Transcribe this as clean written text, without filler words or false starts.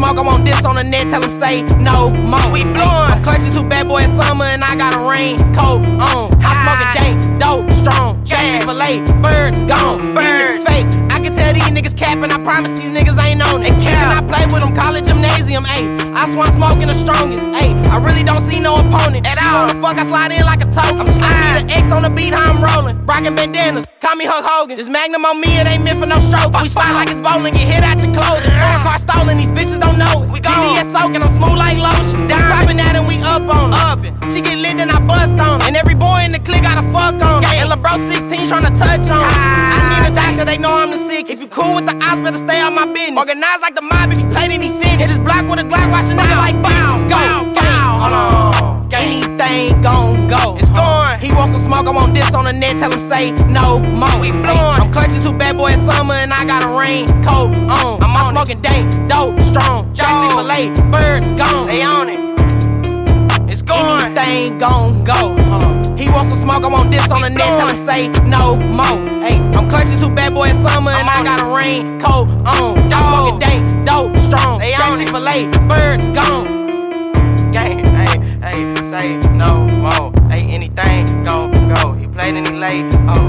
smoke, I want this on the net, tell him say no more. We blowin'. I'm clutching 2 bad boys summer and I got a raincoat on. I'm smoking dank, dope, strong. Jack Chick-fil-A, birds gone. Birds. Fake. I can tell these niggas capping, I promise these niggas ain't on it. They cap. I play with them, college gymnasium, ayy. I swear I'm smoking the strongest, ayy. I really don't see no opponent. At She all. wanna fuck, I slide in like a token. I need an X on the beat, how I'm rolling. Rockin' bandanas, call me Hulk Hogan. This Magnum on me, it ain't meant for no stroke. We slide like it's bowling, get hit out your clothing. Foreign car stolen, these bitches don't know it. We gone. BBS soaking, I'm smooth like lotion. We poppin' that and we up on it. She get lit, then I bust on it. And every boy in the clique got a fuck on it. And LeBron 16 tryna touch on it. I need a doctor, they know I'm the sick. If you cool with the odds, better stay out my business. Organized like the mob, if you play, then he finished. Hit his block with a Glock, watch a nigga like bow, go, hold on. Anything gon' go. It's gone. He wants some smoke, I want this on the net, tell him say no more. We blowin'. I'm clutching 2 bad boys summer and I got a raincoat on. I'm smoking dank, dope, strong. Jack Chick-fil-A, birds gone. They on it. It's gone. Anything gon' go. He wants some smoke, I want this on the net, tell him say no more. Hey, I'm clutching 2 bad boys summer and I got a raincoat on. I'm smoking dank, dope, strong. They Jack on it. Chick-fil-A, birds gone. Gang, hey, say no more. Hey, anything gon' go. He played and he laid. Oh,